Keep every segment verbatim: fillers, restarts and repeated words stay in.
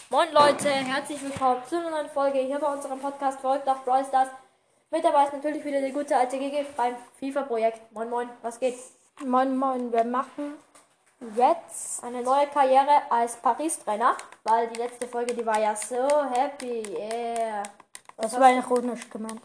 Moin Leute, herzlich willkommen zu einer neuen Folge hier bei unserem Podcast Verrückt nach Brawl Stars. Mit dabei ist natürlich wieder der gute alte G G beim FIFA-Projekt. Moin Moin, was geht? Moin Moin, wir machen jetzt eine neue Karriere als Paris-Trainer, weil die letzte Folge, die war ja so happy, yeah. Was das war ironisch gemeint.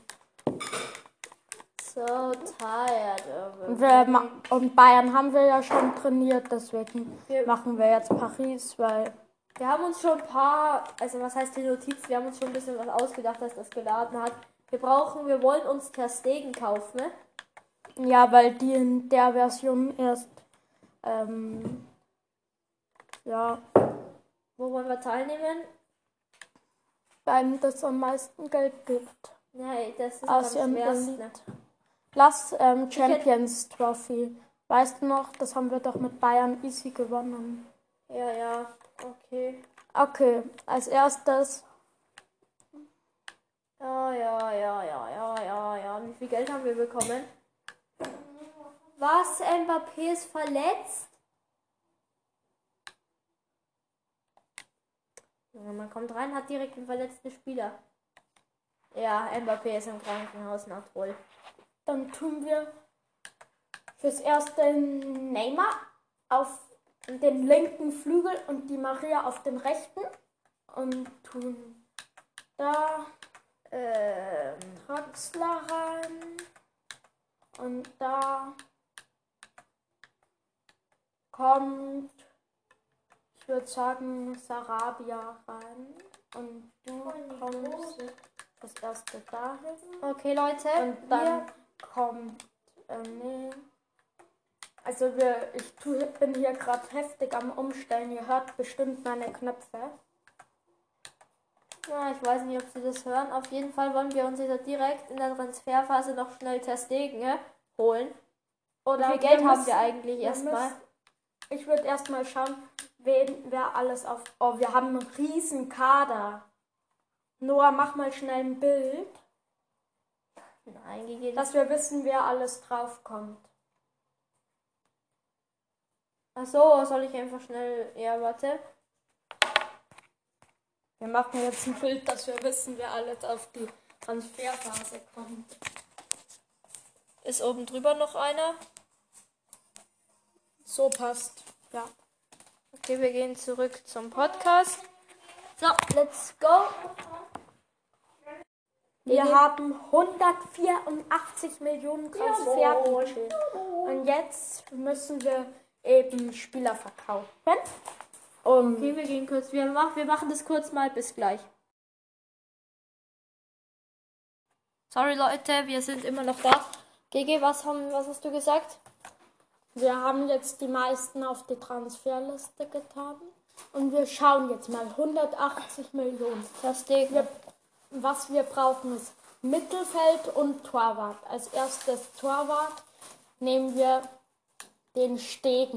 So tired. Und, wir ma- und Bayern haben wir ja schon trainiert, deswegen wir machen wir jetzt Paris, weil wir haben uns schon ein paar, also was heißt die Notiz, wir haben uns schon ein bisschen was ausgedacht, dass das geladen hat. Wir brauchen, wir wollen uns Ter Stegen kaufen, ne? Ja, weil die in der Version erst, ähm, ja, Wo wollen wir teilnehmen? beim das am meisten Geld gibt. Nee, das ist Asien am schwersten. Elite. Lass ähm, Champions Trophy. Weißt du noch, das haben wir doch mit Bayern easy gewonnen. Ja, ja, okay. Okay, als erstes. Ja, ja, ja, ja, ja, ja, ja. Wie viel Geld haben wir bekommen? Was? Mbappé ist verletzt? Ja, man kommt rein, hat direkt einen verletzten Spieler. Ja, Mbappé ist im Krankenhaus, na toll. Dann tun wir fürs erste Neymar auf den linken Flügel und die Maria auf den rechten. Und tun da Ähm, Draxler rein. Und da kommt, ich würde sagen, Sarabia rein. Und du kommst das erste dahin. okay, Leute. Und dann kommt, äh, nee. Also wir, ich tu, bin hier gerade heftig am Umstellen. Ihr hört bestimmt meine Knöpfe. Ja, ich weiß nicht, ob Sie das hören. Auf jeden Fall wollen wir uns jetzt direkt in der Transferphase noch schnell Ter Stegen, ne, holen. Oder Wie viel Geld wir haben müssen- wir eigentlich wir erstmal? müssen- Ich würde erstmal schauen, wen wer alles auf. Oh, wir haben einen riesen Kader. Noah, mach mal schnell ein Bild, Nein, gegeben. dass wir wissen, wer alles draufkommt. Ach so, soll ich einfach schnell. Ja, warte. Wir machen jetzt ein Bild, dass wir wissen, wer alles auf die Transferphase kommt. Ist oben drüber noch einer? So passt. Ja. Okay, wir gehen zurück zum Podcast. So, let's go. Wir Gegen- haben hundertvierundachtzig Millionen Transferbudget. Und jetzt müssen wir eben Spieler verkaufen. Und Okay, wir gehen kurz. Wir machen, wir machen das kurz mal. Bis gleich. Sorry Leute, wir sind immer noch da. G G, was, haben, was hast du gesagt? wir haben jetzt die meisten auf die Transferliste getan. Und wir schauen jetzt mal. hundertachtzig Millionen. Ter Stegen. Wir, was wir brauchen ist Mittelfeld und Torwart. Als erstes Torwart nehmen wir den Stegen.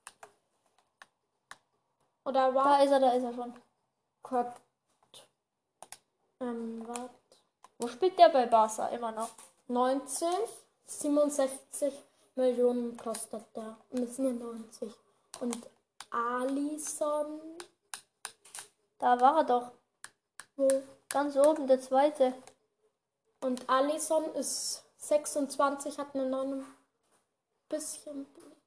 Oder Da war ist er, da ist er schon. Gott. Ähm, warte. Wo spielt der bei Barca? Immer noch. neunzig, siebenundsechzig Millionen kostet der. Müssen wir neunzig. Und Alisson, Da war er doch. wo? Ganz oben, der zweite. Und Alisson ist sechsundzwanzig, hat eine neun bisschen.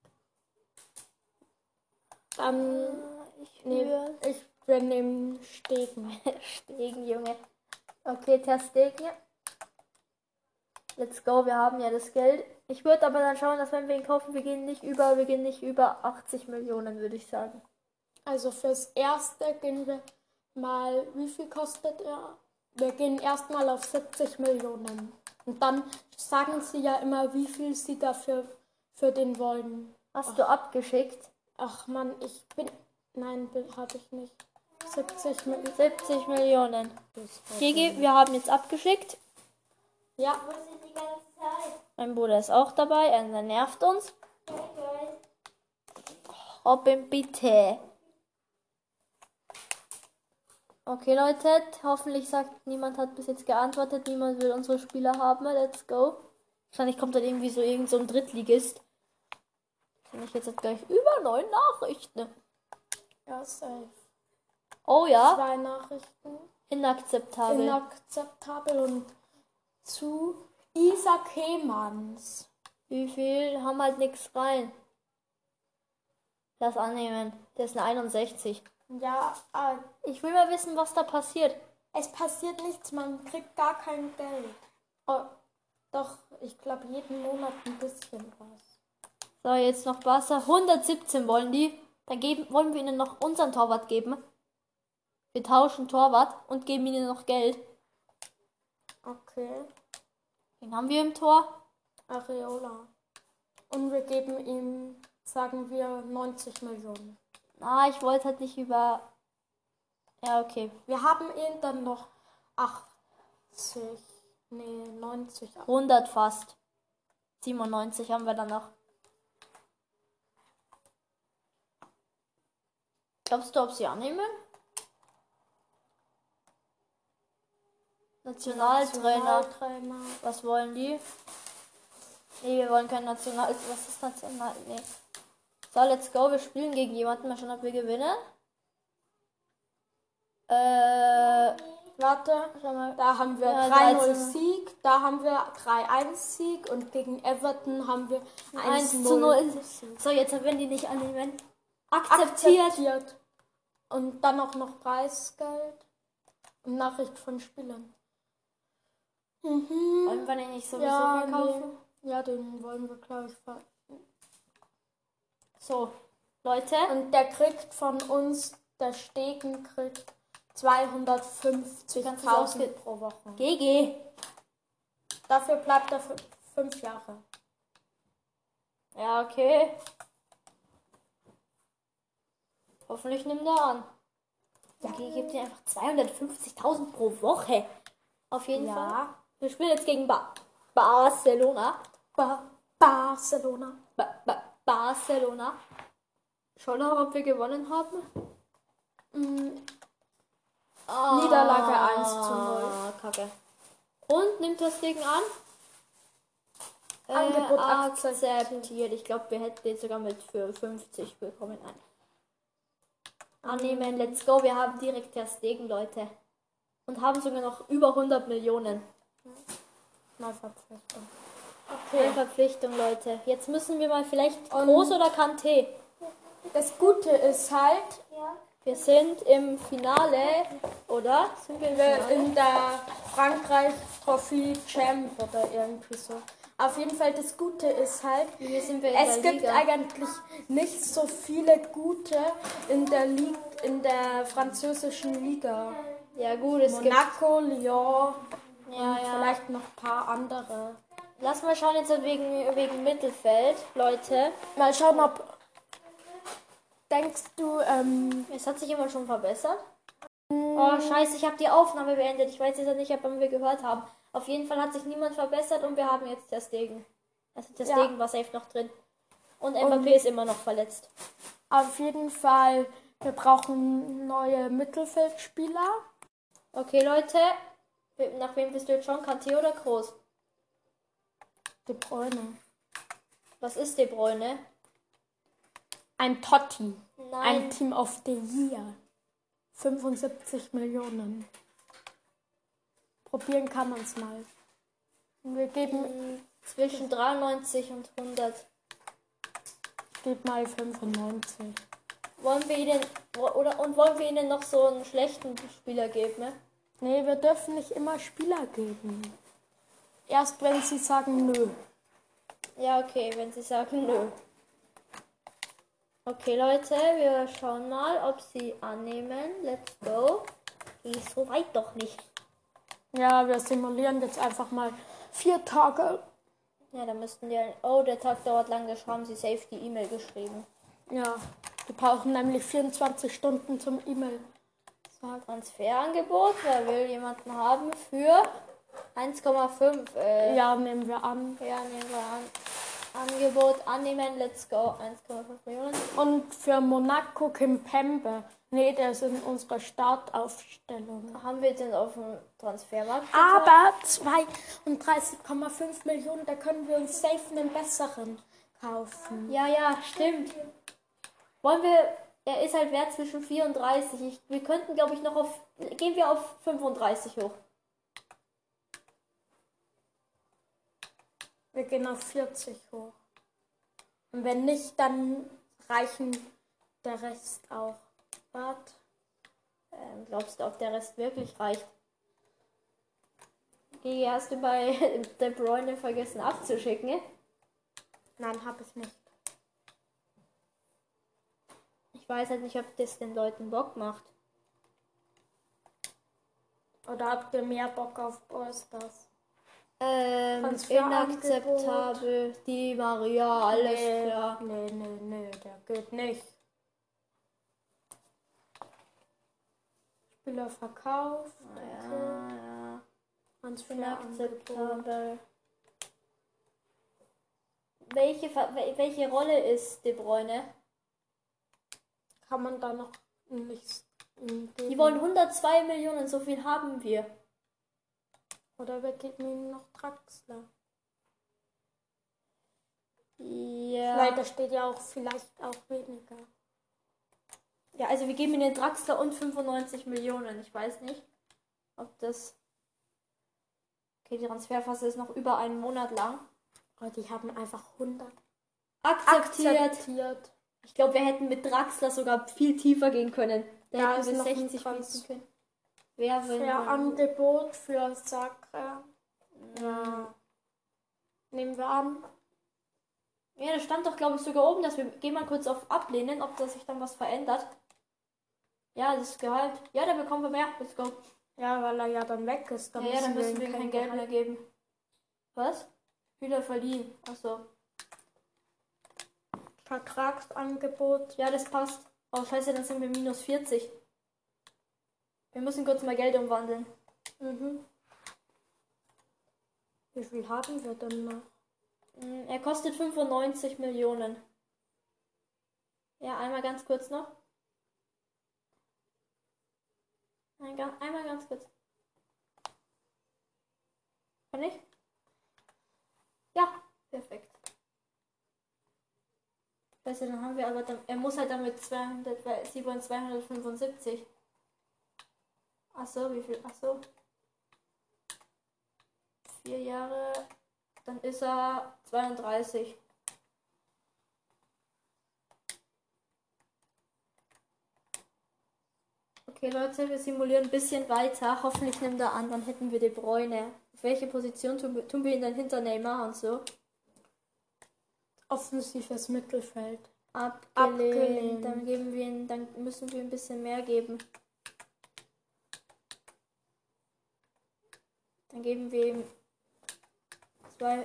Dann, Ich nee, höre. ich, wir nehmen Stegen. Stegen, Junge. Okay, Ter Stegen. Let's go, wir haben ja das Geld. Ich würde aber dann schauen, dass wenn wir ihn kaufen, wir gehen nicht über, wir gehen nicht über achtzig Millionen, würde ich sagen. Also fürs Erste gehen wir mal, wie viel kostet er? Wir gehen erstmal auf siebzig Millionen. Und dann sagen sie ja immer, wie viel sie dafür für den wollen. Hast du abgeschickt? Ach Mann, ich bin, nein, habe ich nicht. siebzig Millionen. siebzig Millionen. Gigi, wir haben jetzt abgeschickt. Ja, Mein Bruder ist auch dabei, er nervt uns. Robin, bitte. Okay, Leute, hoffentlich sagt, niemand hat bis jetzt geantwortet, niemand will unsere Spieler haben. Let's go. Wahrscheinlich kommt dann irgendwie so irgend so ein Drittligist. Finde ich jetzt gleich über neun Nachrichten. ja, safe. Oh ja, Zwei Nachrichten. inakzeptabel. Inakzeptabel. Und zu Isaac Hemans. Wie viel? Haben halt nichts rein. Das annehmen. Der ist eine einundsechzig. Ja, äh, Ich will mal wissen, was da passiert. es passiert nichts, man kriegt gar kein Geld. Oh, doch, ich glaube jeden Monat ein bisschen was. So, jetzt noch Barca. hundertsiebzehn wollen die. Dann geben, wollen wir ihnen noch unseren Torwart geben. Wir tauschen Torwart und geben ihnen noch Geld. Okay. Wen haben wir im Tor? Areola. Und wir geben ihm, sagen wir, neunzig Millionen. Ah, ich wollte halt nicht über... Ja, okay. Wir haben ihn dann noch achtzig, nee, neunzig. hundert fast. siebenundneunzig haben wir dann noch. Glaubst du, ob sie annehmen? Nationaltrainer. Nationaltrainer. Was wollen die? Nee, wir wollen kein National... Was ist National... Nee. So, let's go. Wir spielen gegen jemanden. Mal schauen, ob wir gewinnen. Äh... Warte, Schau mal. da haben wir Ja, drei null dreizehn. Sieg, da haben wir drei eins Sieg und gegen Everton haben wir eins eins zu null null. So, jetzt werden die nicht annehmen. Akzeptiert. akzeptiert. Und dann auch noch Preisgeld und Nachricht von Spielern. Mhm. Wollen wir den nicht sowieso Ja, verkaufen? nee. Ja, den wollen wir, glaube ich, ver So, Leute. Und der kriegt von uns, der Stegen kriegt Kannst du's zweihundertfünfzigtausend ausge- pro Woche. G G. Dafür bleibt er für fünf Jahre. Ja, okay. Hoffentlich nimmt er an. Ja, G G gibt dir einfach zweihundertfünfzigtausend pro Woche. Auf jeden Fall. Ja. Wir spielen jetzt gegen ba Barcelona. Ba Barcelona. Ba ba Barcelona. Schau noch, ob wir gewonnen haben. Mm, Ah, Niederlage eins zu null. Kacke. Und nimmt das Ding an? Äh, Angebot akzeptiert. akzeptiert. Ich glaube, wir hätten den sogar mit für fünfzig bekommen. Nein. Annehmen, let's go. Wir haben direkt Ter Stegen, Leute. Und haben sogar noch über hundert Millionen. Neuverpflichtung. Keine Okay. Verpflichtung, Leute. Jetzt müssen wir mal vielleicht Und- Groß oder Kanté. Das Gute ist halt, Wir sind im Finale, oder? Sind wir im wir Finale? in der Frankreich Trophy Champ oder irgendwie so. Auf jeden Fall, das Gute ist halt, Hier sind wir in es der gibt Liga. eigentlich nicht so viele gute in der Liga, in der französischen Liga. Ja gut, es Monaco, Lyon gibt... Ja, und ja. vielleicht noch ein paar andere. Lass mal schauen jetzt wegen, wegen Mittelfeld, Leute. Mal schauen, ob... Denkst du, ähm... Es hat sich immer schon verbessert. Oh, scheiße, ich habe die Aufnahme beendet. Ich weiß jetzt nicht, ob wir gehört haben. Auf jeden Fall hat sich niemand verbessert und wir haben jetzt Ter Stegen. Also Ter Ja. Stegen war safe noch drin. Und Mbappé ist immer noch verletzt. Auf jeden Fall, wir brauchen neue Mittelfeldspieler. Okay, Leute. Nach wem bist du jetzt schon? Kanté oder Groß? De Bruyne. Was ist De Bruyne? Ein Totti. Nein. Ein Team of the Year. fünfundsiebzig Millionen. Probieren kann man es mal. Wir geben, Hm, zwischen dreiundneunzig und hundert. ich gebe mal fünfundneunzig. Wollen wir ihnen oder und wollen wir ihnen noch so einen schlechten Spieler geben? Ne? Nee, wir dürfen nicht immer Spieler geben. Erst wenn sie sagen nö. Ja, okay, wenn sie sagen nö. Okay, Leute, wir schauen mal, ob sie annehmen. Let's go. Geht so weit doch nicht. Ja, wir simulieren jetzt einfach mal vier Tage. Ja, da müssten die... Oh, der Tag dauert lang, da haben sie safe die E-Mail geschrieben. Ja, wir brauchen nämlich vierundzwanzig Stunden zum E-Mail. Transferangebot, wer will jemanden haben für eins Komma fünf? Äh, Ja, nehmen wir an. ja, nehmen wir an. Angebot annehmen, let's go. eins Komma fünf Millionen. Und für Monaco Kimpembe. Nee, der ist in unserer Startaufstellung. Haben wir den auf dem Transfermarkt? Aber zweiunddreißig Komma fünf Millionen, da können wir uns safe einen besseren kaufen. Ja, ja, stimmt. Wollen wir er ist halt wert zwischen vierunddreißig. Ich, wir könnten, glaube ich, noch auf, gehen wir auf fünfunddreißig hoch. Wir gehen auf vierzig hoch. Und wenn nicht, dann reichen der Rest auch. Warte. Ähm, glaubst du, ob der Rest wirklich reicht? Gigi, hast du bei De Bruyne vergessen abzuschicken? Nein, habe ich nicht. Ich weiß halt nicht, ob das den Leuten Bock macht. Oder habt ihr mehr Bock auf All-Stars? Ähm, Transferangebot. inakzeptabel. Die Maria, alles nee, klar. Nee, nee, nee, der geht nicht. Spieler verkauft. Ja, Okay. ja. Transferangebot. Inakzeptabel. Welche, Ver- wel- welche Rolle ist De Bruyne? Kann man da noch nichts geben? Die wollen hundertzwei Millionen, so viel haben wir. Oder wir geben ihnen noch Draxler. Ja. Leider steht ja auch vielleicht auch weniger. Ja, also wir geben ihnen den Draxler und fünfundneunzig Millionen. Ich weiß nicht, ob das... Okay, die Transferphase ist noch über einen Monat lang. Aber die haben einfach hundert Akzeptiert. akzeptiert. Ich glaube, wir hätten mit Draxler sogar viel tiefer gehen können. Da Da hätten ist wir noch ein sechzig Trans- bieten können. Wer will? Für Angebot für Sacre. Ja. Nehmen wir an. Ja, da stand doch, glaube ich, sogar oben, dass wir... Gehen mal kurz auf Ablehnen, ob da sich dann was verändert. Ja, das Gehalt. Ja, da bekommen wir mehr. Let's go. Ja, weil er ja dann weg ist. Dann Ja, ja, dann müssen ihm wir ihm kein Geld mehr geben. Was? Spieler verliehen. Achso. Vertragsangebot. Ja, das passt. Oh, scheiße, dann sind wir minus vierzig. Wir müssen kurz mal Geld umwandeln. Mhm. Wie viel haben wir denn noch? Mm, Er kostet fünfundneunzig Millionen. Ja, einmal ganz kurz noch. Ein, ga- einmal ganz kurz. Kann ich? Ja, perfekt. Scheiße, dann haben wir aber dann. Er muss halt damit zweihundert, weil sie wollen zweihundertfünfundsiebzig. Achso, wie viel? Achso. Vier Jahre. Dann ist er zweiunddreißig. Okay, Leute, wir simulieren ein bisschen weiter. Hoffentlich nimmt er an, dann hätten wir De Bruyne. Auf welche Position tun wir, tun wir ihn dann hinter Neymar und so? Offensives Mittelfeld. Abgelehnt. Abgelehnt. Dann geben wir ihn, dann müssen wir ein bisschen mehr geben. Dann geben wir ihm zwei,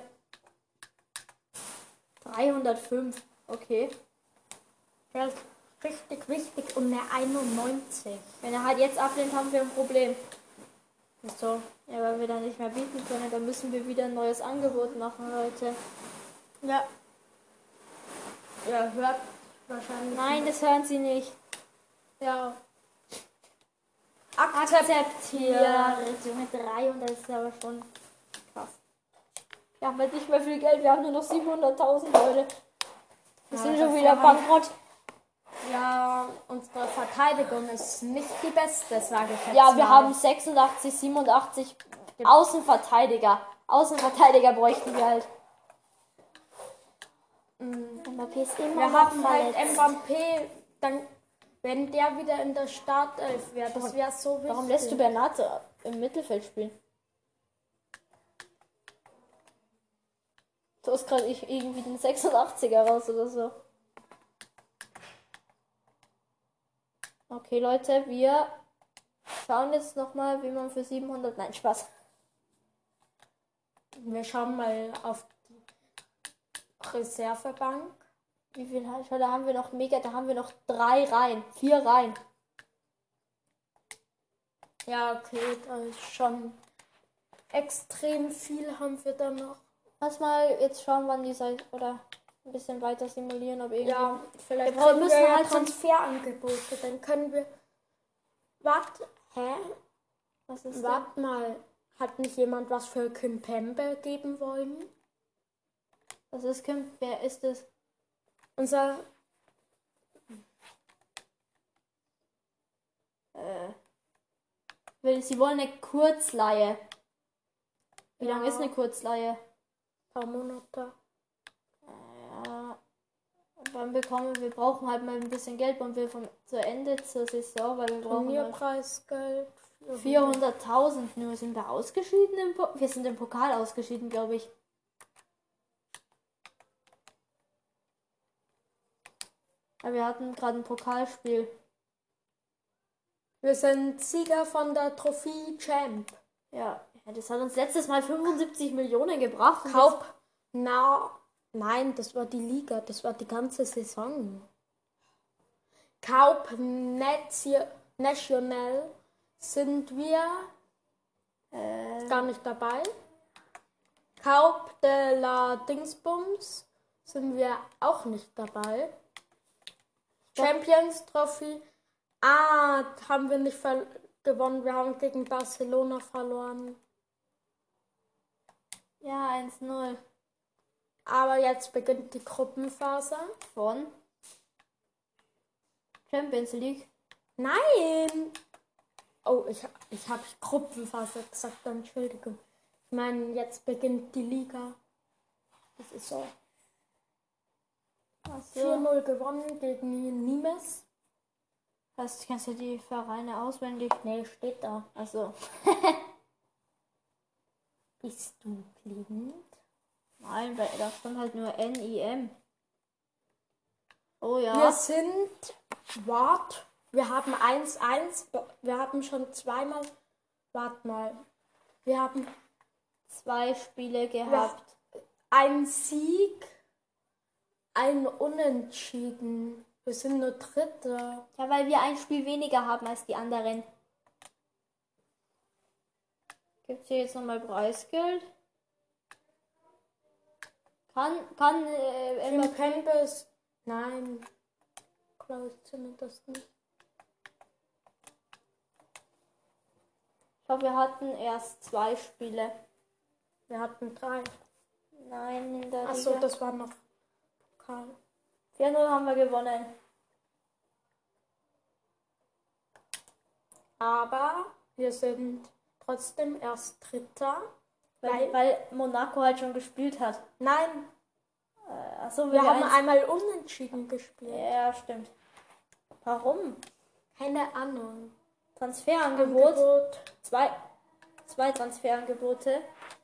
dreihundertfünf. Okay. Ja, richtig wichtig. Und eine einundneunzig. Wenn er halt jetzt ablehnt, haben wir ein Problem. Wieso? Ja, weil wir dann nicht mehr bieten können, dann müssen wir wieder ein neues Angebot machen, Leute. Ja. Ja, hört wahrscheinlich. Nein, das hören sie nicht. Ja. Akzeptiert. Mit dreihundert ist aber schon krass. Wir haben halt nicht mehr viel Geld, wir haben nur noch siebenhunderttausend Leute. Wir Ja, sind das schon wieder kann man- bankrott. Ja, unsere Verteidigung ist nicht die beste, sage ich jetzt Ja, wir mal. haben sechsundachtzig, siebenundachtzig Außenverteidiger. Außenverteidiger bräuchten wir halt. Mhm. Mbappé ist immer Wir noch haben halt verletzt. Mbappé, dann, wenn der wieder in der Startelf wäre, das wäre so wichtig. Warum lässt du Bernat im Mittelfeld spielen? Du hast gerade irgendwie den sechsundachtziger raus oder so. Okay, Leute, wir schauen jetzt nochmal, wie man für siebenhundert... Nein, Spaß. Wir schauen mal auf die Reservebank. Wie viel haben wir? Da haben wir noch mega, da haben wir noch drei Reihen, vier Reihen. Ja, okay, da ist schon extrem viel haben wir da noch. Lass mal jetzt schauen, wann die Seite oder ein bisschen weiter simulieren, ob irgendwie. Ja, vielleicht Wir können müssen wir ja halt so- Transferangebote, dann können wir... Warte, hä? Was ist denn? Warte mal, hat nicht jemand was für Kimpembe geben wollen? Was ist Kim? Wer ist es? Unser... Äh, will, sie wollen eine Kurzleihe. Wie Ja. lange ist eine Kurzleihe? Ein paar Monate. Ja, dann bekommen wir, wir brauchen halt mal ein bisschen Geld und wir vom zu Ende zur Saison, weil wir brauchen halt Turnierpreisgeld. vierhunderttausend nur. Sind wir ausgeschieden im po Wir sind im Pokal ausgeschieden, glaube ich. Aber wir hatten gerade ein Pokalspiel. Wir sind Sieger von der Trophäe Champ. Ja, ja, das hat uns letztes Mal fünfundsiebzig Millionen gebracht. und Kaub. Na, nein, das war die Liga. Das war die ganze Saison. Kaup National sind wir jetzt, äh, gar nicht dabei. Kaup de la Dingsbums sind wir auch nicht dabei. Champions Trophy. Ah, haben wir nicht ver gewonnen. Wir haben gegen Barcelona verloren. ja, eins null. Aber jetzt beginnt die Gruppenphase. Von Champions League. Nein! Oh, ich, ich habe Gruppenphase gesagt, Entschuldigung. Ich meine, jetzt beginnt die Liga. Das ist so. Ach vier so. null gewonnen gegen Nimes. Was, kennst du die Vereine auswendig? Nee, steht da. Achso. Bist du blind? Nein, weil da stand halt nur N I M. Oh ja. Wir sind. Wart. Wir haben eins eins. Wir haben schon zweimal. Wart mal. Wir haben Zwei Spiele gehabt. ein Sieg, ein Unentschieden. Wir sind nur Dritte. Ja, weil wir ein Spiel weniger haben als die anderen. Gibt es hier jetzt nochmal Preisgeld? Kann, kann, äh, Kim Mbappé- Campbell. Nein. Klaus findet das nicht. Ich glaube, wir hatten erst zwei Spiele. Wir hatten drei. Nein, in der Achso, Liga. das war noch Pokal. vier null haben wir gewonnen. Aber wir sind trotzdem erst Dritter. Weil, Weil- weil Monaco halt schon gespielt hat. Nein, Äh, achso, wir haben eins- einmal unentschieden gespielt. Ja, stimmt. Warum? Keine Ahnung. Transferangebot. Angebot. Zwei, zwei Transferangebote.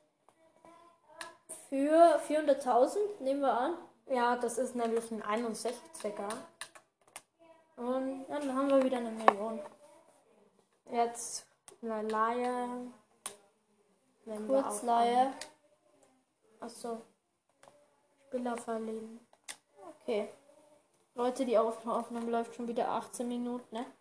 Für vierhunderttausend, nehmen wir an. Ja, das ist nämlich ein einundsechziger. Und Ja, dann haben wir wieder eine Million. jetzt eine Leihe. Nehmen wir auch Kurzleihe. an. Achso. Spieler verliehen. Okay. Leute, die Aufnahme läuft schon wieder achtzehn Minuten, ne?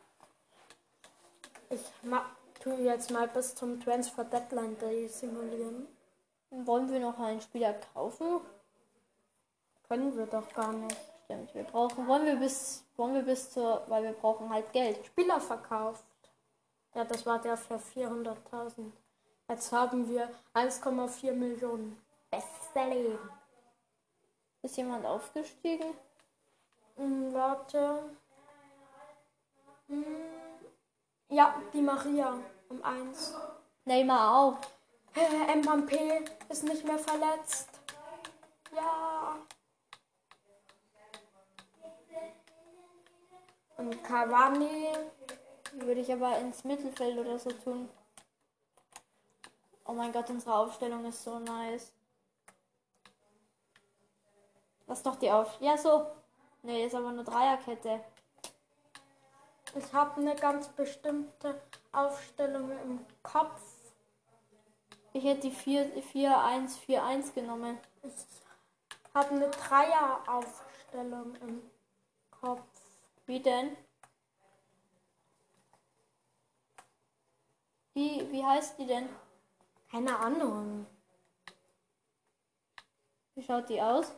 Ich ma tue jetzt mal bis zum Transfer Deadline Day simulieren. Wollen wir noch einen Spieler kaufen? Können wir doch gar nicht. Stimmt, wir brauchen, wollen wir bis, wollen wir bis zur, weil wir brauchen halt Geld. Spieler verkauft. Ja, das war der für vierhunderttausend. Jetzt haben wir eins Komma vier Millionen. Beste Leben. Ist jemand aufgestiegen? Hm, warte. Hm. Ja, die Maria um eins. Neymar auch. Äh, Mbappé ist nicht mehr verletzt. Ja. Und Cavani. Würde ich aber ins Mittelfeld oder so tun. Oh mein Gott, unsere Aufstellung ist so nice. Lass doch die auf. Ja, so. Nee, ist aber nur Dreierkette. Ich habe eine ganz bestimmte Aufstellung im Kopf. Ich hätte die vier eins vier eins genommen. Ich habe eine Dreieraufstellung im Kopf. Wie denn? Wie, wie heißt die denn? Keine Ahnung. Wie schaut die aus?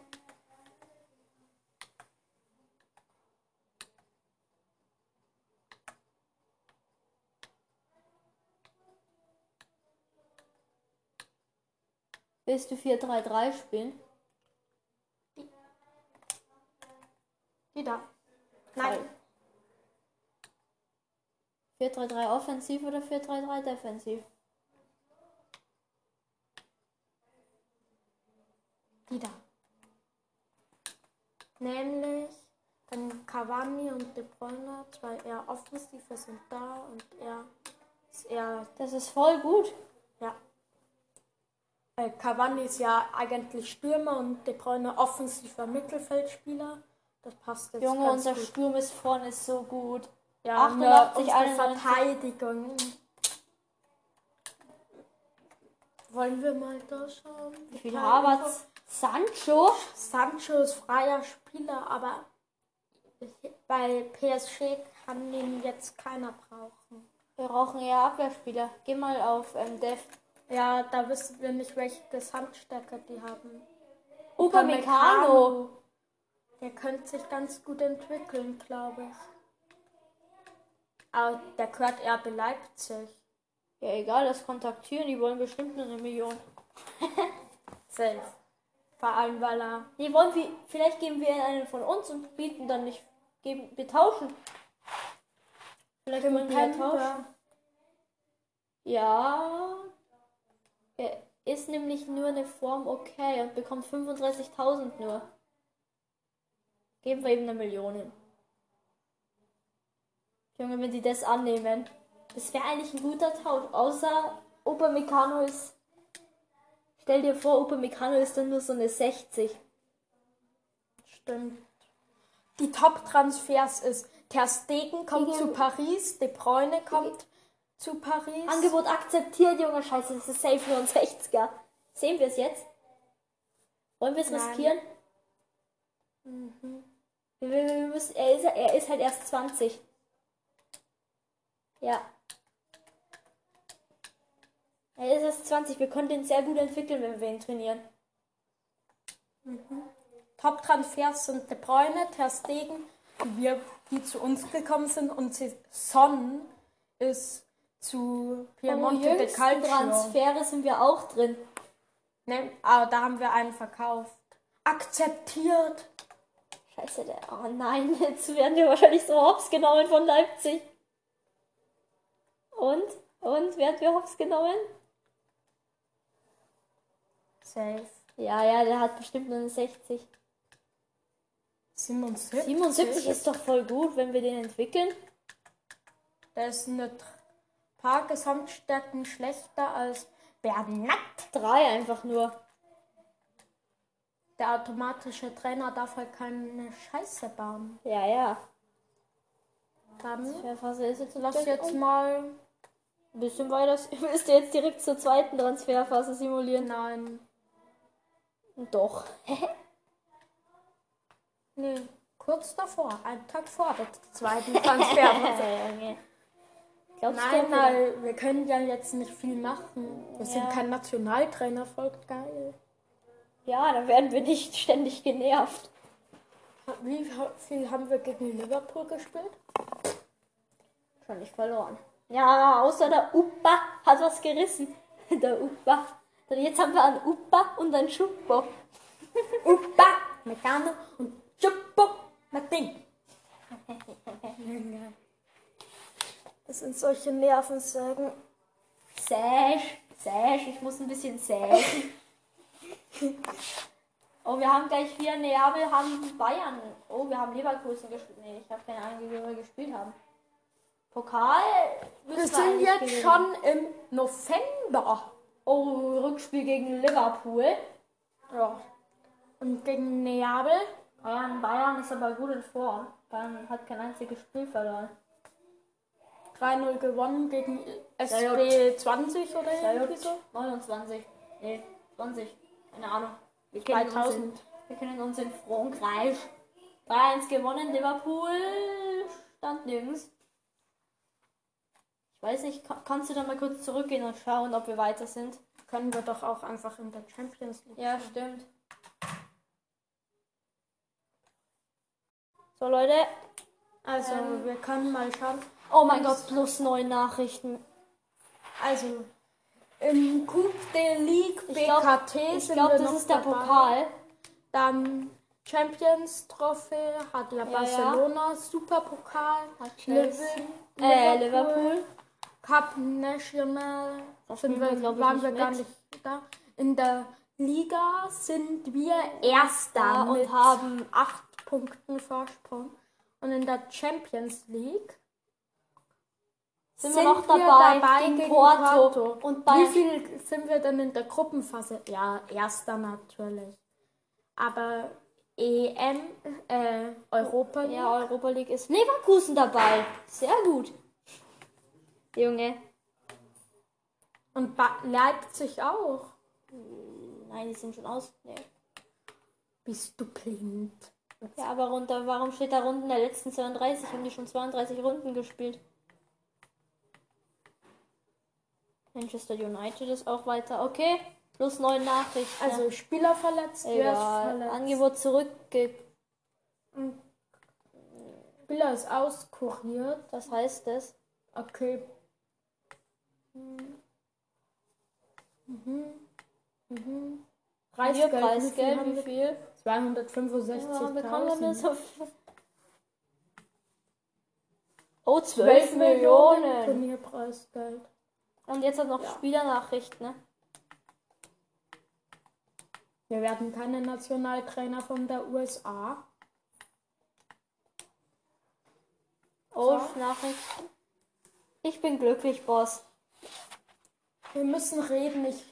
Willst du vier drei drei spielen? Die da. Nein. Toll. vier drei drei offensiv oder vier drei drei defensiv? Wieder. Nämlich, dann Cavani und De Bruyne, zwei eher Offensive sind da und er ist eher, Das ist voll gut. ja. Äh, Cavani ist ja eigentlich Stürmer und De Bruyne offensiver Mittelfeldspieler. Das passt jetzt Junge, ganz unser gut. Sturm ist vorne ist so gut. Ja, achtundachtzig, unsere einundneunzig. Verteidigung. Wollen wir mal da schauen? Wie viel Havertz? Sancho? Sancho ist freier Spieler, aber bei P S G kann ihn jetzt keiner brauchen. Wir brauchen eher Abwehrspieler. Geh mal auf ähm, Dev. Ja, da wissen wir nicht, welche Gesamtstärke die haben. Upamecano. Der könnte sich ganz gut entwickeln, glaube ich. Aber der gehört R B Leipzig. Ja, egal, das kontaktieren. Die wollen bestimmt nur eine Million. Safe. Vor allem, weil er... Die wollen wir, vielleicht geben wir ihnen einen von uns und bieten dann nicht. Geben, wir tauschen. Vielleicht wollen wir ja tauschen. Ja. Er ist nämlich nur eine Form okay und bekommt fünfunddreißigtausend nur. Geben wir ihm eine Million hin. Junge, wenn die das annehmen. Das wäre eigentlich ein guter Tausch. Außer Upamecano ist... Stell dir vor, Upamecano ist dann nur so eine sechzig. Stimmt. Die Top-Transfers ist Ter Stegen kommt Gegen- zu Paris, De Bruyne kommt zu Paris. Angebot akzeptiert, Junge. Scheiße, das ist safe nur ein sechziger. Sehen wir es jetzt? Wollen wir es Nein. riskieren? Mhm. Wir, wir, wir müssen, er, ist, er ist halt erst zwanzig. Ja. Er ist erst zwanzig. Wir konnten ihn sehr gut entwickeln, wenn wir ihn trainieren. Top-Transfers sind De Bruyne, Ter Stegen, die, wir, die zu uns gekommen sind, und Son ist zu Piemonte oh, de jüngsten Calcio. Transfere sind wir auch drin. Ne, aber da haben wir einen verkauft. Akzeptiert. Scheiße, der. Oh nein, jetzt werden wir wahrscheinlich so hops genommen von Leipzig. Und? Und? Werden wir hops genommen? Safe. Ja, ja, der hat bestimmt nur eine sechzig. siebenundsiebzig. siebenundsiebzig ist doch voll gut, wenn wir den entwickeln. Der ist eine paar Gesamtstärken schlechter als Bernat. Drei einfach nur. Der automatische Trainer darf halt keine Scheiße bauen. Ja, ja. Dann Transferphase ist jetzt lass jetzt mal... ein bisschen weiter. Willst du jetzt direkt zur zweiten Transferphase simulieren? Nein. Doch. Nee, kurz davor. Einen Tag vor der zweiten Transferphase. Glaubst Nein, du, nein, wir können ja jetzt nicht viel machen. Wir sind Ja. kein Nationaltrainer, voll geil. Ja, dann werden wir nicht ständig genervt. Wie viel haben wir gegen Liverpool gespielt? Schon nicht verloren. Ja, außer der Upa hat was gerissen. Der Upa. Jetzt haben wir einen Upa und einen Schuppo. Upa, Meccano und Chuppo, Martin. Das sind solche Nervensägen. Säsch, Säsch, ich muss ein bisschen sägen. Oh, wir haben gleich wieder Neapel, haben Bayern. Oh, wir haben Leverkusen gespielt. Nee, ich habe keine Ahnung, wie wir gespielt haben. Pokal? Wir sind jetzt schon im November. Oh, Rückspiel gegen Liverpool. Ja. Und gegen Neapel? Bayern, Bayern ist aber gut in Form. Bayern hat kein einziges Spiel verloren. drei null gewonnen gegen S Ja, B zwanzig oder irgendwie so? neunundzwanzig. Nee, zwanzig. Keine Ahnung. Wir kennen, uns in, zweitausend. wir kennen uns in Frankreich. drei eins gewonnen, Liverpool stand nirgends. Ich weiß nicht, kann, kannst du da mal kurz zurückgehen und schauen, ob wir weiter sind? Können wir doch auch einfach in der Champions League. Ja, stimmt. So, Leute. Also, Ähm. wir können mal schauen. Oh mein Gott, plus neun Nachrichten. Also, im Coupe de Ligue Ich B glaube, K T ich sind glaub, wir das noch ist der dabei. Pokal. Dann Champions Trophäe, hat ja, Ja, Barcelona, Superpokal, Hat Chelsea. Liverpool, Äh, Liverpool. Cup National, Das sind spielen wir, wir, glaub ich, waren nicht wir gar mit. nicht da. In der Liga sind wir Erster Da mit und haben acht Punkten Vorsprung. Und in der Champions League sind, wir noch dabei, gegen, Porto. Und bei Wie viel sind wir denn in der Gruppenphase? Ja, Erster natürlich. Aber E M, äh, Europa League. Ja, Europa League ist Leverkusen dabei. Sehr gut. Junge. Und ba Leipzig auch. Nein, die sind schon aus. Nee. Bist du blind? Ja, aber runter, warum steht da Runden der letzten zweiunddreißig? Haben die schon zweiunddreißig Runden gespielt? Manchester United ist auch weiter. Okay, plus neun Nachrichten. Also Spieler verletzt, wer ist Egal. verletzt? Angebot zurückge... Spieler ist auskuriert. Was heißt das? Okay. Mhm. Mhm. Preisgeld, Preisgeld, Preisgeld, wie wie viel? viel? zweihundertfünfundsechzigtausend. Ja, bekommen wir so viel. Oh, zwölf Millionen. Turnierpreisgeld. Und jetzt hat noch Ja. Spielernachricht, ne? Wir werden keine Nationaltrainer von der U S A. Oh, So. Nachricht. Ich bin glücklich, Boss. Wir müssen reden. Ich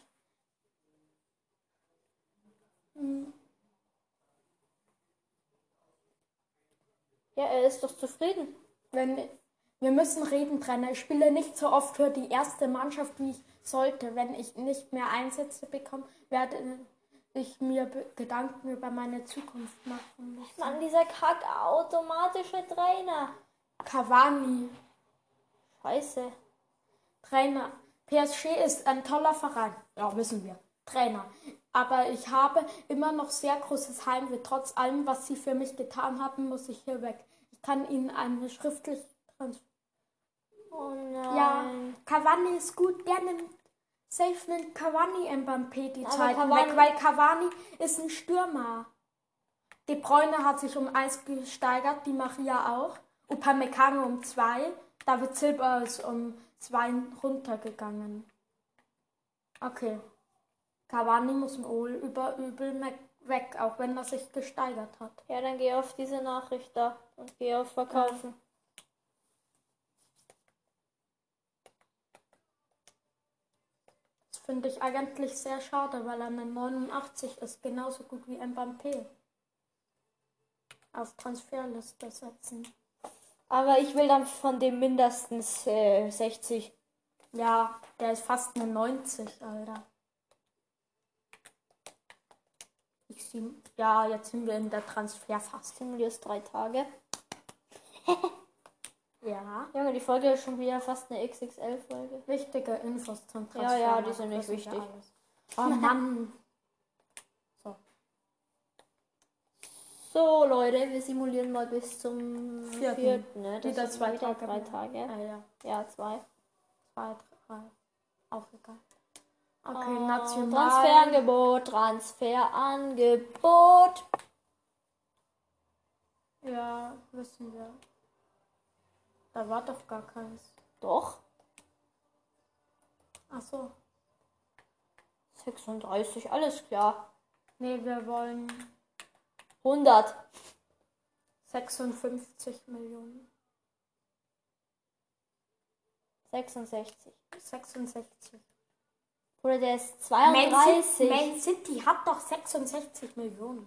Ja, er ist doch zufrieden. Wenn, wir müssen reden, Trainer. Ich spiele nicht so oft für die erste Mannschaft, wie ich sollte. Wenn ich nicht mehr Einsätze bekomme, werde ich mir Be- Gedanken über meine Zukunft machen müssen. Mann, dieser kack automatische Trainer. Cavani, Scheiße. Trainer. P S G ist ein toller Verein. Ja, wissen wir. Trainer. Aber ich habe immer noch sehr großes Heimweh. Trotz allem, was sie für mich getan haben, muss ich hier weg. Ich kann ihnen eine schriftliche Transfer. Oh nein. Ja, Cavani ist gut. Der nimmt safe nimmt Cavani Mbappé die Aber Zeiten Cavani- weg, weil Cavani ist ein Stürmer. De Bruyne hat sich um eins gesteigert, die Maria auch. Upamecano um zwei. David Silva ist um zwei runtergegangen. Okay. Cavani muss wohl über übel me- weg, auch wenn er sich gesteigert hat. Ja, dann geh auf diese Nachricht da und geh auf Verkaufen. Das finde ich eigentlich sehr schade, weil er eine neunundachtzig ist, genauso gut wie Mbappé. Auf Transferliste setzen. Aber ich will dann von dem mindestens äh, sechzig. Ja, der ist fast eine neunzig, Alter. Ich sieh, ja, jetzt sind wir in der Transferphase. Simulierst drei Tage. Ja. Junge, die Folge ist schon wieder fast eine X X L-Folge. Wichtige Infos zum Ja, Transfer. ja, die sind nicht wissen wir wichtig. alles. Oh Mann. So. So, Leute, wir simulieren mal bis zum Vierten. vierten. Ne? Das Wieder sind zwei wieder Tage drei mehr. Tage. Ja, ja. Ja, zwei. Zwei, drei. Auch egal. Okay, Oh, national. Transferangebot, Transferangebot. Ja, wissen wir. Da war doch gar keins. Doch, Ach so. sechsunddreißig, alles klar. Nee, wir wollen hundert. sechsundfünfzig Millionen. sechsundsechzig. sechsundsechzig. Oder der ist Man zweiunddreißig. City, Man City hat doch sechsundsechzig Millionen.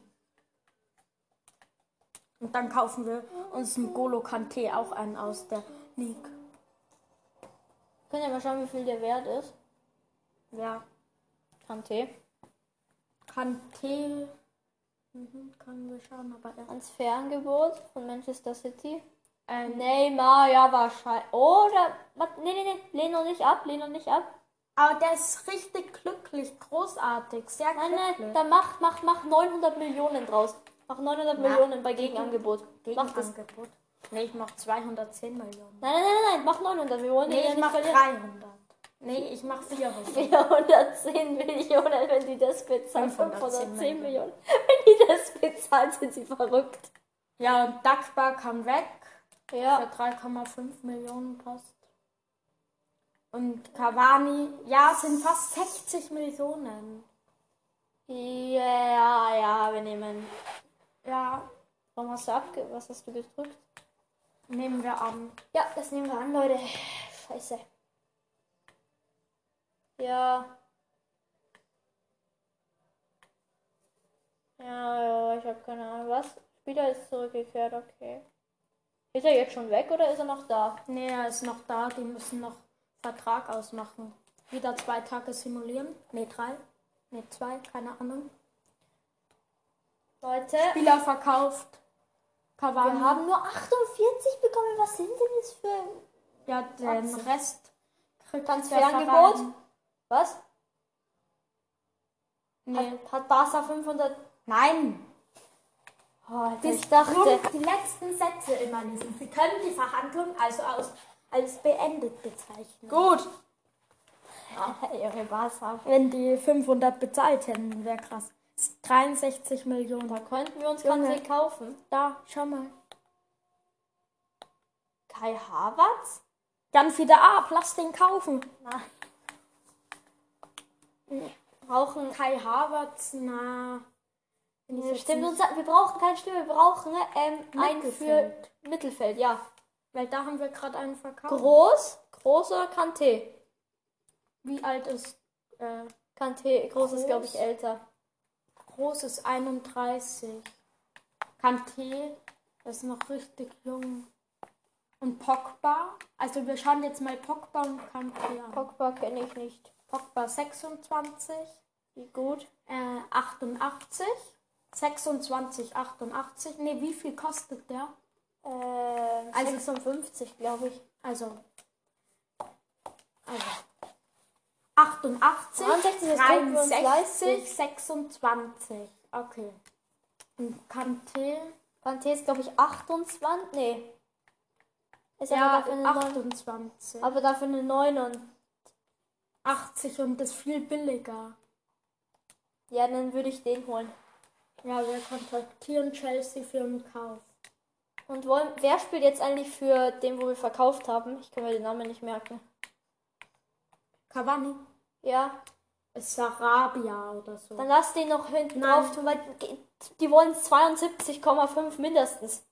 Und dann kaufen wir uns einen Golo Kanté, auch einen aus der League. Können ja mal schauen, wie viel der wert ist. Ja, Kanté. Kanté. Mhm, können wir schauen, aber er. Transferangebot von Manchester City. Äh, Neymar, ja wahrscheinlich. Oder, was? Nee, nee, nee, lehn noch nicht ab, lehn noch nicht ab. Aber der ist richtig glücklich, großartig, sehr Nein, glücklich. nein, dann mach, mach, mach neunhundert Millionen draus. Mach neunhundert Ja. Millionen bei Gegenangebot. Mach das. Gegenangebot. Nee, ich mach zweihundertzehn Millionen. Nein, nein, nein, nein, mach neunhundert. Wir wollen Nee, den ja ich nicht mach verlieren. dreihundert. Nee, ich mach vier. vierhundertzehn Millionen, wenn die das bezahlen. fünfhundertzehn fünfhundertzehn Millionen. Wenn die das bezahlen, sind sie verrückt. Ja, und Dagba kam weg. Ja. Für drei Komma fünf Millionen passt. Und Cavani, ja, sind fast sechzig Millionen. Ja, ja, wir nehmen. Ja, Warum hast du abge... Was hast du gedrückt? nehmen wir an. Ja, das nehmen wir an, Leute. Scheiße. Ja. Ja, ja, ich habe keine Ahnung. Was? Spieler ist zurückgekehrt, okay. Ist er jetzt schon weg oder ist er noch da? Nee, er ist noch da. Die müssen noch Vertrag ausmachen. Wieder zwei Tage simulieren. Nee, drei. Nee, zwei. Keine Ahnung. Leute, Spieler verkauft. Cavani. wir haben nur achtundvierzig bekommen. Was sind denn das für... Ja, den Aktien. Rest kriegt Transferangebot? der Verein. Was? Nee. Hat, hat Barca fünfhundert... Nein. Oh, Alter, Das ich dachte... die letzten Sätze immer lesen. Sie können die Verhandlung also aus, als beendet bezeichnen. Gut. Ihre Barca. Wenn die fünfhundert bezahlt hätten, wäre krass. Das ist dreiundsechzig Millionen. Da könnten wir uns Junge. Kanté kaufen. Da, schau mal. Kai Havertz? Dann wieder ab, lass den kaufen. Nein. Brauchen... Kai Havertz, na. Wenn ich Nee, jetzt stimmt, nicht- uns, wir brauchen keine Stimme, wir brauchen ähm, einen für Mittelfeld. Mittelfeld, ja. Weil da haben wir gerade einen verkauft. Groß? Groß oder Kanté? Wie alt ist äh, Kanté, groß, ist Groß. glaube ich älter. Groß ist einunddreißig. Kanté ist noch richtig jung. Und Pogba, also wir schauen jetzt mal Pogba und Kanté an. Pogba kenne ich nicht. Pogba sechsundzwanzig, Wie gut? äh, achtundachtzig, sechsundzwanzig, achtundachtzig. Ne, wie viel kostet der? Äh, Also- sechsundfünfzig, glaube ich. Also, also achtundachtzig, dreiundsechzig, das können wir uns leisten. dreiundsechzig, sechsundzwanzig. Okay. Und Kanté, Kanté ist, glaube ich, achtundzwanzig. Nee. Ist ja, aber dafür eine neun, achtundzwanzig. aber dafür eine neun und... achtzig und ist viel billiger. Ja, dann würde ich den holen. Ja, wir kontaktieren Chelsea für einen Kauf. Und wollen, wer spielt jetzt eigentlich für den, wo wir verkauft haben? Ich kann mir den Namen nicht merken. Cavani? Ja, Ist Sarabia oder so. dann lass den noch hinten Nein. drauf tun, weil die wollen zweiundsiebzig Komma fünf mindestens.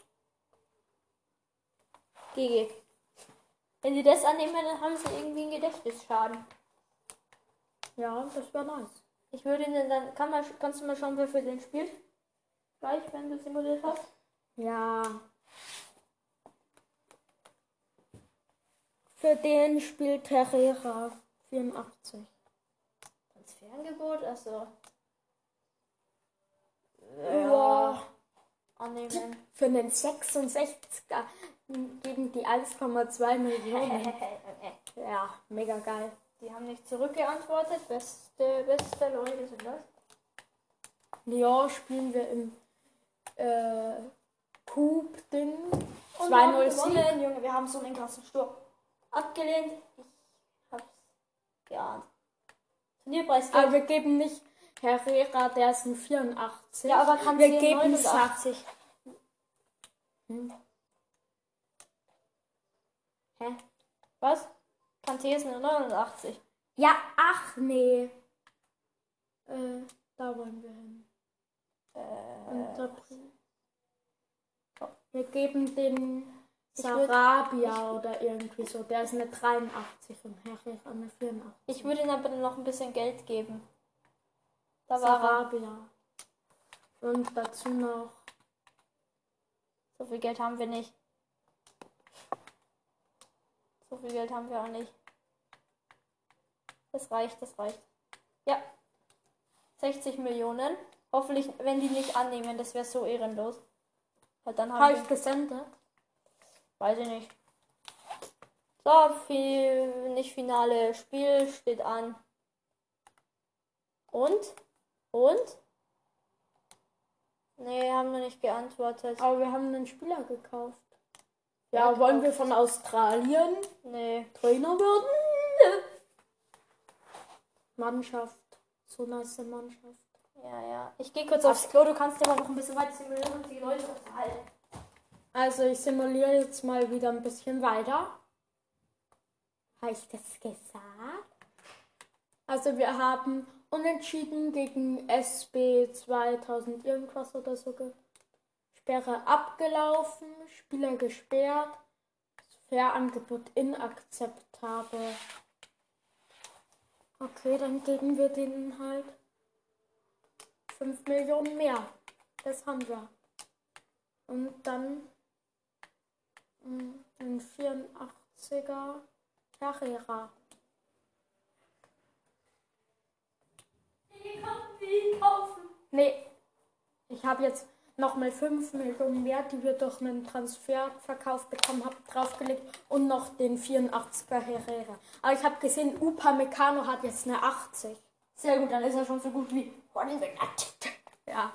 G G. Wenn sie das annehmen, dann haben sie irgendwie einen Gedächtnisschaden. Ja, das wäre nice. Ich würde ihn dann, kann mal, kannst du mal schauen, wer für den spielt? Gleich, wenn du simuliert hast. Ja. Für den spielt Herrera vierundachtzig. Transferangebot, also. Ja. Annehmen. Für einen sechsundsechziger geben die eins Komma zwei Millionen. Ja, mega geil. Die haben nicht zurückgeantwortet. Beste, beste Leute sind das. Lyon spielen wir im äh, Coupe-Ding. Und zwei null wir haben Sieg. gewonnen, Junge, wir haben so einen krassen Sturm. Abgelehnt. Ich hab's geahnt. Turnierpreis. Aber wir geben nicht Herrera, der ist ein vierundachtzig. Ja, aber kann wir sie geben neunundachtzig. Hm. Hä? Was? Kanté ist eine neunundachtzig. Ja, ach nee. Äh, da wollen wir hin. Äh, Und da- wir geben den Ich würd- Sarabia oder irgendwie so. Der ist eine dreiundachtzig und Herrera eine vierundachtzig. ich würde ihm aber noch ein bisschen Geld geben. Da war er. Sarabia. Und dazu noch. So viel Geld haben wir nicht. So viel Geld haben wir auch nicht. Das reicht, das reicht. Ja. sechzig Millionen. Hoffentlich, wenn die nicht annehmen, das wäre so ehrenlos. Weil dann haben Habe wir, ich gesendet? weiß ich nicht. So, viel, nicht finale Spiel steht an. Und? Und? Nee, haben wir nicht geantwortet. Aber wir haben einen Spieler gekauft. Wer Ja, wollen wir kauft? von Australien Nee. Trainer werden? Mannschaft. So eine nice Mannschaft. Ja, ja. Ich gehe kurz aufs Klo, du kannst dir aber noch ein bisschen weiter simulieren und die Leute unterhalten. Also ich simuliere jetzt mal wieder ein bisschen weiter. Habe ich das gesagt? Also wir haben unentschieden gegen S B zweitausend irgendwas oder so. Sperre abgelaufen, Spieler gesperrt, Transferangebot inakzeptabel. Okay, dann geben wir denen halt fünf Millionen mehr. Das haben wir. Und dann mh, ein vierundachtziger Herrera. Die kann sie kaufen. Nee, ich habe jetzt nochmal fünf Millionen mehr, die wir durch einen Transferverkauf bekommen haben, draufgelegt und noch den vierundachtziger Herrera. Aber ich habe gesehen, Upamecano hat jetzt eine achtzig. Sehr gut, dann ist er schon so gut wie hundertachtzig. Ja.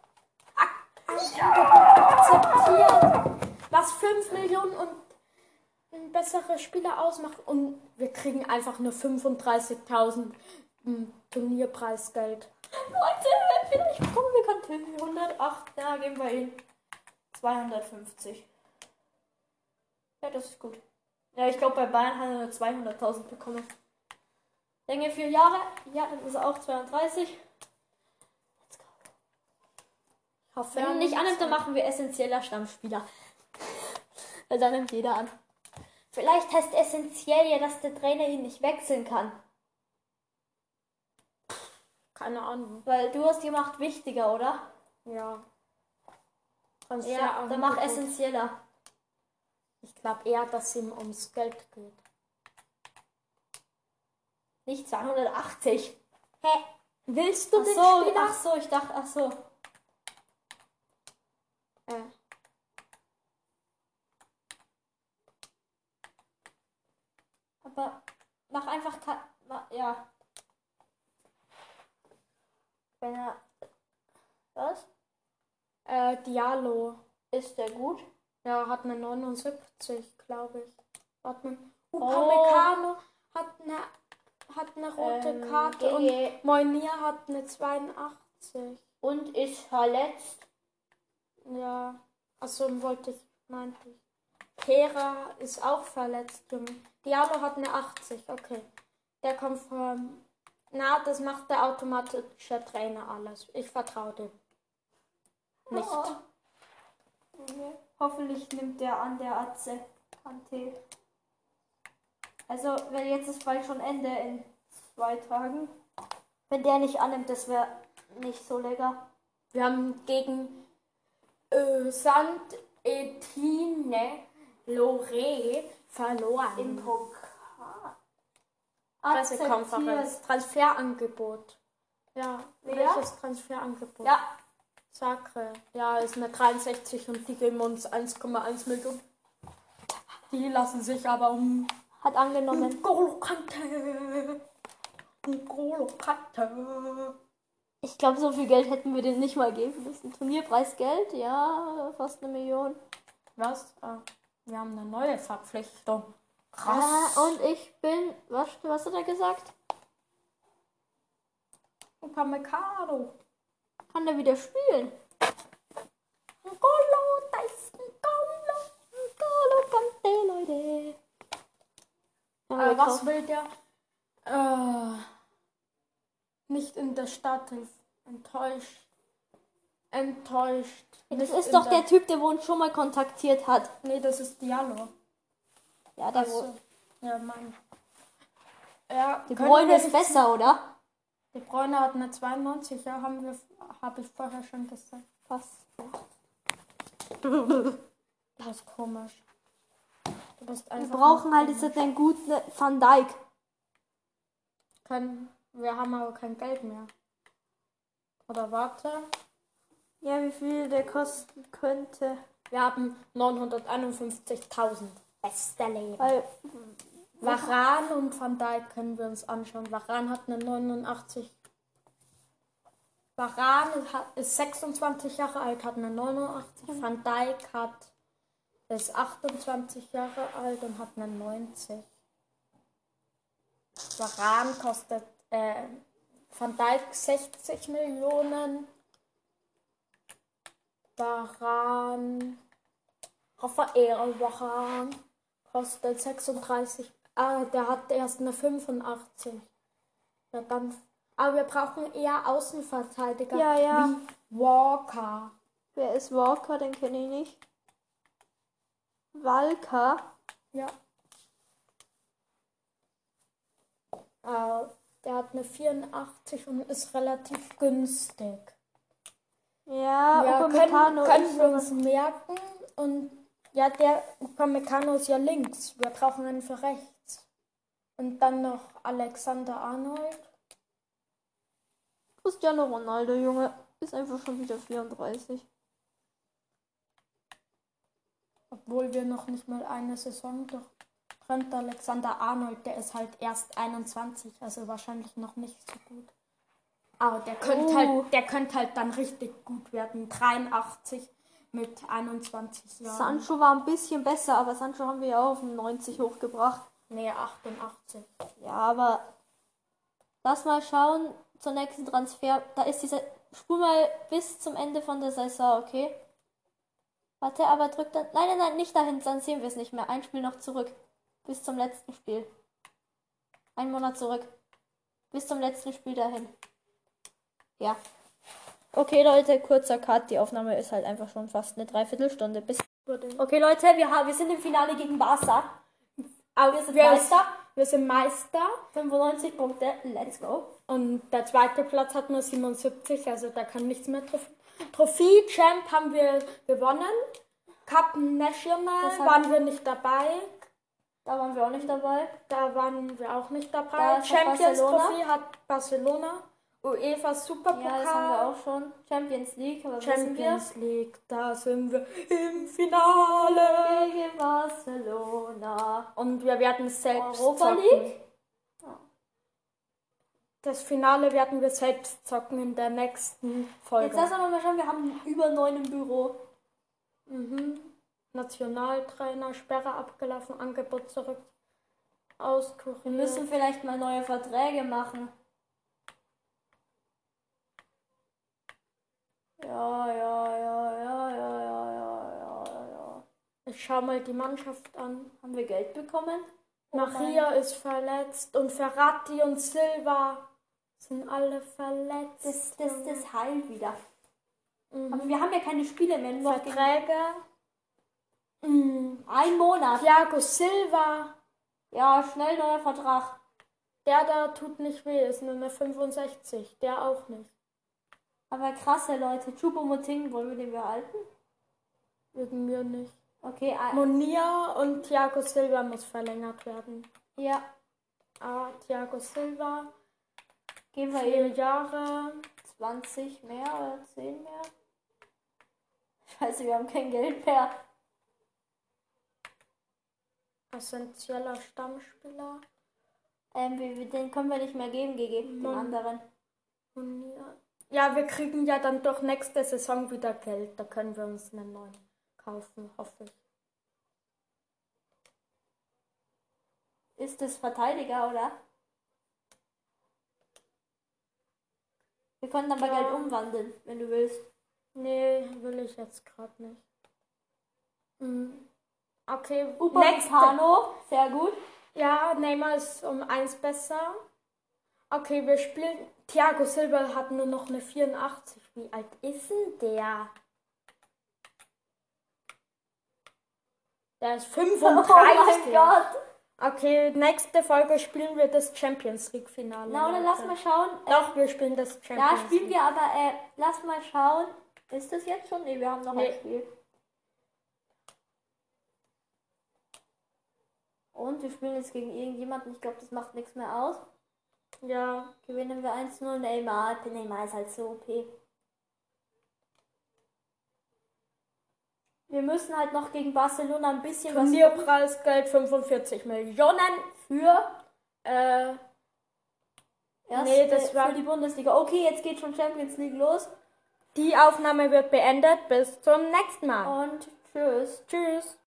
Akzeptiert. Was fünf Millionen und ein besserer Spieler ausmacht und wir kriegen einfach nur fünfunddreißigtausend Turnierpreisgeld. Leute, vielleicht bekommen wir Kante. hundertacht, ja, geben wir ihn. zweihundertfünfzig. Ja, das ist gut. Ja, ich glaube, bei Bayern hat er nur zweihunderttausend bekommen. Länge vier Jahre. Ja, dann ist er auch zweiunddreißig. Let's go. Ich hoffe, Wenn er nicht annimmt, dann machen wir essentieller Stammspieler. Weil dann nimmt jeder an. Vielleicht heißt essentiell ja, dass der Trainer ihn nicht wechseln kann. Keine Ahnung. Weil du hast gemacht wichtiger, oder? Ja. Ja, dann mach essentieller. Ich glaube eher, dass es ihm ums Geld geht. Nicht zweihundertachtzig. Hä? Willst du Ach den so, Spieler? ach so, ich dachte, ach so. Äh. Aber mach einfach, ja. Wenn er, was? Äh, Diallo. Ist der gut? Ja, hat eine neunundsiebzig, glaube ich. Warte mal. Oh. Upamecano hat eine, hat eine rote Ähm, Karte G G. und Moinier hat eine zweiundachtzig. Und ist verletzt. Ja, achso, wollte ich, meinte ich. Kera ist auch verletzt, Junge. Diallo hat eine achtzig, okay. Der kommt von... Na, das macht der automatische Trainer alles. Ich vertraue dem. Nicht. Oh. Okay. Hoffentlich nimmt der an der Atze Kante. Also, wenn jetzt ist bald schon Ende in zwei Tagen. Wenn der nicht annimmt, das wäre nicht so lecker. Wir haben gegen äh, Saint-Etienne Loré verloren. Im Pokal. Pressekonferenz. Transferangebot. Ja, Wer? welches Transferangebot? Ja. Sacre. Ja, ist eine dreiundsechzig und die geben uns eins Komma eins Millionen. Die lassen sich aber um... Hat angenommen. N'Golo Kante. N'Golo Kante. Ich glaube, so viel Geld hätten wir dem nicht mal geben müssen. Turnierpreisgeld, ja, fast eine Million. Was? Ah, wir haben eine neue Verpflichtung. Krass. Ah, und ich bin, was, was hat er gesagt? Upamecano. Kann er wieder spielen? N'Golo, da ist N'Golo. N'Golo Kante, Leute. Ja, Äh, was will der? Äh, nicht in der Startelf. Enttäuscht. Enttäuscht. Das Nicht ist in doch der Typ, der uns schon mal kontaktiert hat. Nee, das ist Diallo. Ja, der Achso. wohl. Ja, Mann. Ja, Die können Bräune wir ist nicht- besser, oder? Die Bräune hat eine zweiundneunzig, ja, haben wir, habe ich vorher schon gesagt. Fast. Du bist komisch. Du bist Wir einfach brauchen nur halt komisch. jetzt einen guten Van Dijk. Können, wir haben aber kein Geld mehr. Oder warte. Ja, wie viel der kosten könnte. Wir haben neunhunderteinundfünfzigtausend. Beste Leben. Weil, Varane und Van Dijk können wir uns anschauen. Varane hat eine neunundachtzig. Varane hat, ist sechsundzwanzig Jahre alt, hat eine neunundachtzig. Mhm. Van Dijk hat, ist achtundzwanzig Jahre alt und hat eine neunzig. Varane kostet, Äh, Van Dijk sechzig Millionen. Varane. Raphael Varane kostet sechsunddreißig. Ah, der hat erst eine fünfundachtzig. Ja, dann. Aber wir brauchen eher Außenverteidiger. Ja, ja. Wie Walker. Wer ist Walker? Den kenne ich nicht. Walker? Ja. Äh, der hat eine vierundachtzig und ist relativ günstig. Ja, Ja, Upamecano können, können ist wir so- uns merken. Und ja, der Upamecano ist ja links. Wir brauchen einen für rechts. Und dann noch Alexander Arnold. Cristiano Ronaldo, Junge, ist einfach schon wieder vierunddreißig. Obwohl wir noch nicht mal eine Saison durch Trent Alexander Arnold, der ist halt erst einundzwanzig, also wahrscheinlich noch nicht so gut. Aber der könnte Oh. halt, der könnte halt dann richtig gut werden. dreiundachtzig mit einundzwanzig Jahren. Sancho war ein bisschen besser, aber Sancho haben wir ja auch auf neunzig hochgebracht. Nee, achtundachtzig. Ja, aber lass mal schauen zur nächsten Transfer. Da ist dieser. Spul mal bis zum Ende von der Saison, okay? Warte, aber drück dann. Nein, nein, nein, nicht dahin, dann sehen wir es nicht mehr. Ein Spiel noch zurück. Bis zum letzten Spiel. Ein Monat zurück. Bis zum letzten Spiel dahin. Ja. Okay, Leute, kurzer Cut. Die Aufnahme ist halt einfach schon fast eine Dreiviertelstunde. Bis. Okay, Leute, wir, haben, wir sind im Finale gegen Barca. Aber Wir sind wir, Meister. wir sind Meister. fünfundneunzig Punkte. Let's go. Und der zweite Platz hat nur siebenundsiebzig, also da kann nichts mehr treffen. Trophy Champ haben wir gewonnen. Cup National Das hat- waren wir nicht dabei. Da waren wir auch nicht dabei. Da waren wir auch nicht Da dabei. ist Champions Barcelona. Trophy hat Barcelona. UEFA Superpokal. Ja, das haben wir auch schon. Champions League, aber wissen Champions League, da sind wir im Finale. wir gegen Barcelona. Und wir werden selbst Europa zocken. League? Das Finale werden wir selbst zocken in der nächsten Folge. Jetzt lass aber mal schauen, wir haben über neun im Büro. Mhm. Nationaltrainer, Sperre abgelaufen, Angebot zurück. Auskuriert. Wir müssen vielleicht mal neue Verträge machen. Ja, ja, ja, ja, ja, ja, ja, ja, ja. Ich schau mal die Mannschaft an. Haben wir Geld bekommen? Oh Maria ist verletzt und Ferrati und Silva sind alle verletzt. Das, das, das heilt wieder. Mhm. Aber wir haben ja keine Spiele mehr. Nur gegen Verträge. Mhm. ein Monat. Thiago Silva, Ja, schnell neuer Vertrag. der da tut nicht weh, ist nur eine fünfundsechzig. Der auch nicht. Aber krasse Leute. Choupo-Moting, wollen wir den behalten? Wegen mir nicht. Okay, ein- Monia und Thiago Silva muss verlängert werden. ja. Ah, Thiago Silva, Gehen wir vier eben Jahre. zwanzig mehr oder zehn mehr? Scheiße, wir haben kein Geld mehr. Essentieller Stammspieler. Ähm, wir, wir- den können wir nicht mehr geben gegen den Mann. anderen. Monia. Ja, wir kriegen ja dann doch nächste Saison wieder Geld. Da können wir uns einen neuen kaufen, hoffe ich. Ist das Verteidiger, oder? Wir können aber Ja. Geld umwandeln, wenn du willst. Nee, will ich jetzt gerade nicht. Mhm. Okay, nächste. Upamecano, sehr gut. Ja, Neymar ist um eins besser. Okay, wir spielen. Thiago Silva hat nur noch eine vierundachtzig. Wie alt ist denn der? Der ist fünfunddreißig. Oh mein Gott. Okay, nächste Folge spielen wir das Champions League Finale. Na, oder Leute. lass mal schauen. Äh, Doch, wir spielen das Champions da spielen League. wir aber, äh, lass mal schauen. Ist das jetzt schon? Nee, wir haben noch Nee. ein Spiel. Und wir spielen jetzt gegen irgendjemanden. Ich glaube, das macht nichts mehr aus. Ja, Gewinnen wir eins null. Neymar. Der Neymar ist halt so O P. Wir müssen halt noch gegen Barcelona ein bisschen was Turnierpreisgeld fünfundvierzig Millionen. für. Äh, Erst, Nee, das äh, war- für die Bundesliga. Okay, jetzt geht schon Champions League los. die Aufnahme wird beendet. Bis zum nächsten Mal. Und tschüss. Tschüss.